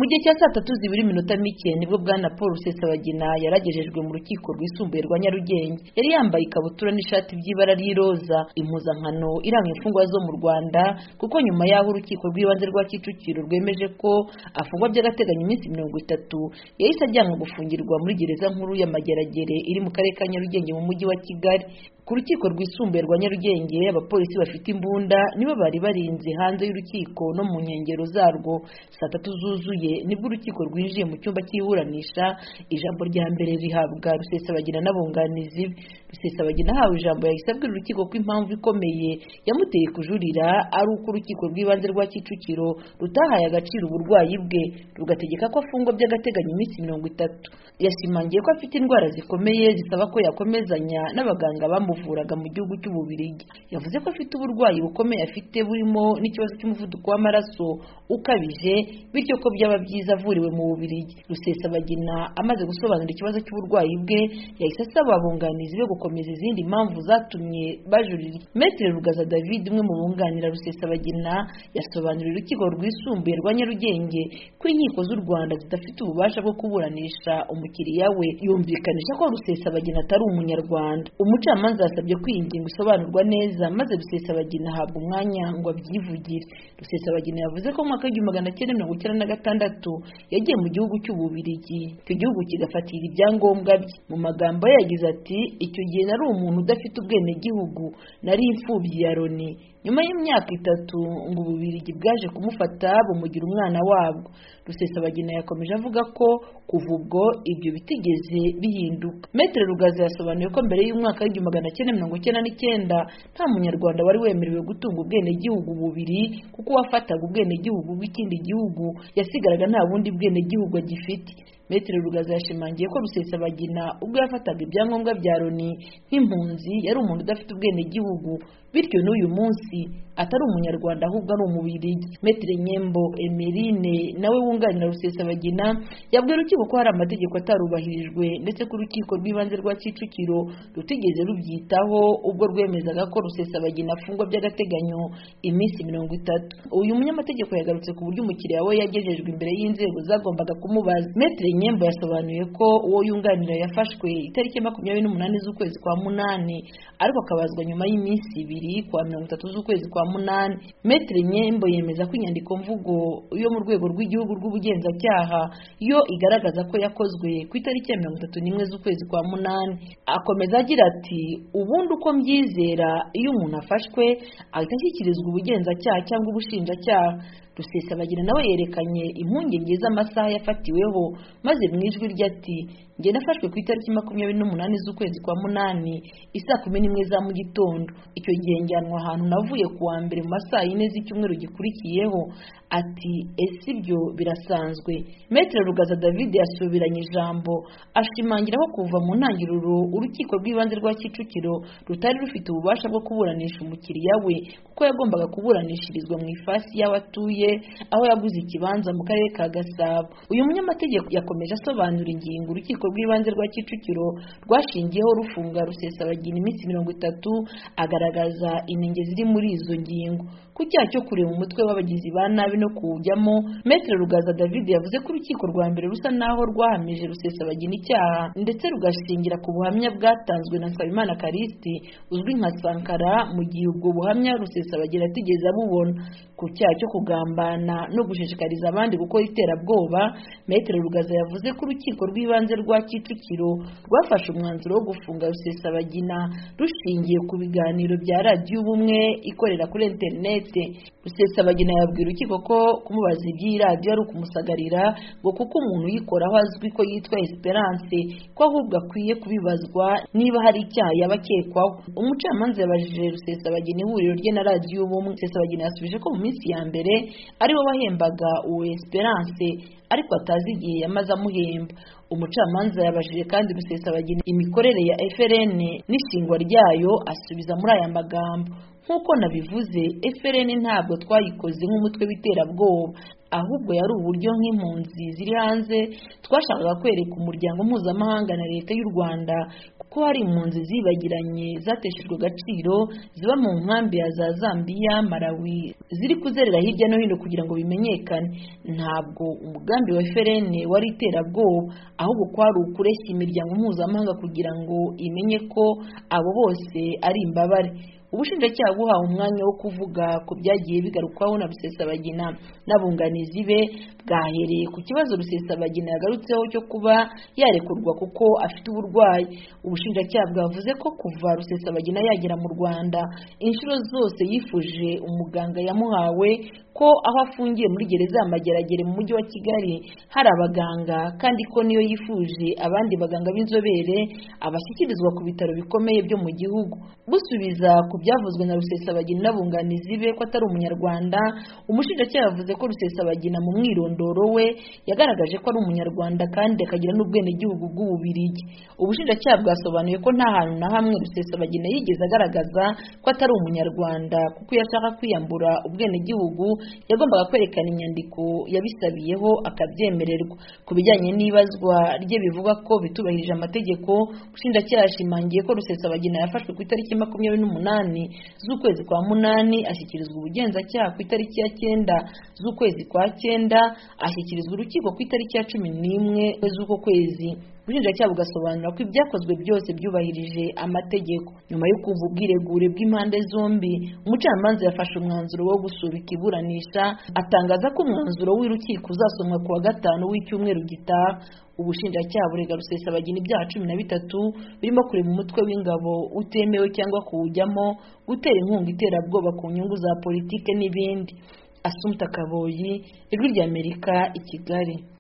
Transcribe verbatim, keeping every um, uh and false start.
gihe cya saa tatu zibiri iminota mike nibwo bwana Paul Rusesabagina yaragejejwe mu rukiko rwisumbuye rwa Nyarugenge. Yari yambaye ikabutura n'ishati by'ibara ry'iroza, impuzankano iranga imfungwa zo mu Rwanda, kuko nyuma y'aho urukiko rw'ibanze rwa Kicukiro rwemeje ko afungwa by'agateganyo iminsi mirongo itatu, yahise ajyanwa gufungirwa muri gereza nkuru ya Mageragere iri mu karere ka Nyarugenge mu mujyi wa Kigali. Ku rukiko rwisumbuye rwa Nyarugenge, abapolisi bafite imbunda nibo bari barinze hanze y'urukiko no mu nkengero zarwo. Saa tatu zuzuye nibwo urukiko rwinjiye mu cyumba cy'iburanisha, ijambo rya mbere rihabwa Rusesabagina n'abunganizi be. Rusesabagina ahawe ijambo yahise abwira urukiko ko impamvu ikomeye yamuteye kujurira ari uko urukiko rw'ibanze rwa Kicukiro rutahaye agaciro uburwayi bwe, rugategeka ko afungwa by'agateganyo iminsi mirongo itatu. Yashimangiye ko afite indwara zikomeye zisaba ko yakomezanya n'abaganga bamuvuraga mu gihugu cy'Ububiligi. Yavuze ko afite uburwayi bukomeye afite burimo n'ikibazo cy'umuvuduko w'amaraso ukabije, bityo ko byaba byiza avuriwe mu Bubiligi. Rusesabagina amaze gusobanura ikibazo cy'uburwayi bwe, yahise asaba abunganizi be gukomeza izindi mpamvu zatumye bajurira. Maître Rugaza David, umwe mu bunganira Rusesabagina, yasobanuriye urukiko rwisumbuye rwa Nyarugenge ko inkiko z'u Rwanda zidafite ububasha bwo kuburanisha umukiriya we. Yumvikanisha ko Rusesabagina atari umunyarwanda. Umucamanza yasabye ko iyi ngingo isobanurwa neza, maze Rusesabagina ahabwa umwanya ngo abyivugire. Rusesabagina yavuze ko mu mwaka w'igihumbi magana cyenda mirongo icyenda na gatandatu yagiye mu gihugu cy'Ububiligi, icyo gihugu kigafatira ibyangombwa bye. Mu magambo ye yagize ati, icyo gihe nari umuntu udafite ubwenegihugu, nari imfubyi ya Loni. Nyuma y'imyaka itatu ngo Ububiligi bwaje kumufata bumugira umwana wabwo. Rusesabagina yakomeje avuga ko kuva ubwo ibyo bitigeze bihinduka. Maître Rugaza yasobanuye ko mbere y'umwaka w'igihumbi magana cyenda mirongo icyenda n'icyenda nta munyarwanda wari wemerewe gutunga ubwenegihugu bubiri, kuko uwafataga ubwenegihugu bw'ikindi gihugu yasigaraga nta bundi bwenegihugu agifite. Maître Rugaza yashimangiye ko Rusesabagina ubwo yafataga ibyangombwa bya Loni nk'impunzi yari umuntu udafite ubwenegihugu, bityo n'uyu munsi atari umunyarwanda ahubwo ari Umubiligi. Maître Nyembo Emeline nawe wunganira Rusesabagina yabwiye urukiko ko hari amategeko atarubahirijwe, ndetse ko urukiko rw'ibanze rwa Kicukiro rutigeze rubyitaho ubwo rwemezaga ko Rusesabagina afungwa by'agateganyo iminsi mirongo itatu. Uyu munyamategeko yagarutse ku buryo umukiriya we yagejejwe imbere y'inzego zagombaga kumubaza. Maître Nyembo yasobanuye ko uwo yunganira yafashwe itariki makumyabiri n'umunani z'ukwezi kwa munani, ariko akabazwa nyuma y'iminsi ibiri kwa mirongo itatu z'ukwezi kwa munani. Maître Nyembo yemeza ko inyandiko mvugo yo mu rwego rw'igihugu rw'ubugenzacyaha yo igaragaza ko yakozwe ku itariki ya mirongo itatu n'imwe z'ukwezi kwa munani. Akomeza agira ati, ubundi uko mbyizera, iyo umuntu afashwe ahita ashyikirizwa ubugenzacyaha cyangwa ubushinjacyaha. Rusesabagina nawe yerekanye impungenge z'amasaha yafatiweho, maze mu ijwi rye ati, njye nafashwe ku itariki makumyabiri n'umunani z'ukwezi kwa munani isaa kumi n'imwe za mu gitondo. Icyo gihe njyanwa ahantu navuye ku wa mbere mu masaha yine z'icyumweru gikurikiyeho. Ati, ese ibyo birasanzwe? Maître Rugaza David yasubiranye ijambo ashimangira ko kuva mu ntangiriro urukiko rw'ibanze rwa Kicukiro rutari rufite ububasha bwo kuburanisha umukiriya we, kuko yagombaga kuburanishirizwa mu ifasi y'abatuye aho yaguze ikibanza mu karere ka Gasabo. Uyu munyamategeko yakomeje asobanura ingingo urukiko rw'ibanze rwa Kicukiro rwashingiyeho rufunga Rusesabagina iminsi mirongo itatu, agaragaza inenge ziri muri izo ngingo. Ku cyaha cyo kureba umutwe w'abagizi ba nabi no kuwujyamo, Maître Rugaza David yavuze ko urukiko rwa mbere rusa naho rwahamije Rusesabagina icyaha, ndetse rugashingira ku buhamya bwatanzwe na Nsabimana Callixte uzwi nka Sankara, mu gihe ubwo buhamya Rusesabagina atigeze abubona. Ku cyaha cyo kugambana no gushishikariza abandi gukora iterabwoba, Maître Rugaza yavuze ko urukiko rw'ibanze rwa Kicukiro rwafashe umwanzuro wo gufunga Rusesabagina rushingiye ku biganiro bya radiyo Ubumwe ikorera kuri internet. Rusesabagina yabwiye urukiko ko kumubaza iby'iyi radiyo ari ukumusagarira, ngo kuko umuntu uyikoraho azwi ko yitwa Esperance, ko ahubwo akwiye kubibazwa niba hari icyaha yaba akekwaho. Umucamanza yabajije Rusesabagina ihuriro rye na radiyo Ubumwe. Rusesabagina yasubije ko mu minsi ya mbere ari we wahembaga uwo Esperance, ariko atazi igihe yamaze amuhemba. Umucamanza yabajije kandi Rusesabagina imikorere ya F R N n'ishingwa ryayo, asubiza muri aya magambo, nk'uko nabivuze, F R N ntabwo twayikoze nk'umutwe w'iterabwoba, ahubwo yari uburyo nk'impunzi ziri hanze twashakaga kwereka umuryango mpuzamahanga na leta y'u Rwanda ko hari impunzi zibagiranye zateshejwe agaciro ziba mu nkambi ya za Zambia, Malawi ziri kuzerera hirya no hino kugira ngo bimenyekane. Ntabwo umugambi wa F L N wari iterabwoba, ahubwo kwari ukureshya imiryango mpuzamahanga kugira ngo imenye ko abo bose ari imbabare. Ubushinjacyaha buhawe umwanya wo kuvuga ku byagiye bigarukwaho na Rusesabagina n'abunganizi be, bwahereye ku kibazo Rusesabagina yagarutseho cyo kuba yarekurwa kuko afite uburwayi. Ubushinjacyaha bwavuze ko kuva Rusesabagina yagera mu Rwanda inshuro zose yifuje umuganga yamuhawe, ko aho afungiye muri gereza ya Mageragere mu mujyi wa Kigali hari abaganga, kandi ko niyo yifuje abandi baganga b'inzobere abashyikirizwa ku bitaro bikomeye byo mu gihugu. Busubiza ku byavuzwe na Rusesabagina n'abunganizi be ko atari umunyarwanda, umushinjacyaha yavuze ko Rusesabagina mu mwirondoro we yagaragaje ko ari umunyarwanda kandi akagira n'ubwenegihugu bw'Ububiligi. Ubushinjacyaha bwasobanuye ko nta hantu na hamwe Rusesabagina yigeze agaragaza ko atari umunyarwanda, kuko iyo ashaka kwiyambura ubwenegihugu yagombaga kwerekana inyandiko yabisabiyeho akabyemererwa. Ku bijyanye n'ibazwa rye bivuga ko bitubahirije amategeko, ubushinjacyaha yashimangiye ko Rusesabagina yafashwe ku itariki makumyabiri n'umunani z'ukwezi kwa munani, ashyikirizwa ubugenzacyaha ku itariki ya cyenda z'ukwezi kwa cyenda, ashyikirizwa urukiko ku itariki ya cumi n'imwe z'uko kwezi. Ubushinjacyaha bugasobanura ko ibyakozwe byose byubahirije amategeko. Nyuma yo kumva ubwiregure bw'impande zombi, umucamanza yafashe umwanzuro wo gusubika iburanisha, atangaza ko umwanzuro w'urukiko uzasomwa ku wa gatanu w'icyumweru gitaha. Ubushinjacyaha burega Rusesabagina ibyaha cumi na bitatu birimo kurema umutwe w'ingabo utemewe cyangwa kuwujyamo, gutera inkunga iterabwoba ku nyungu za politike n'ibindi. Assumpta Kaboyi, Ijwi ry'Amerika, i Kigali.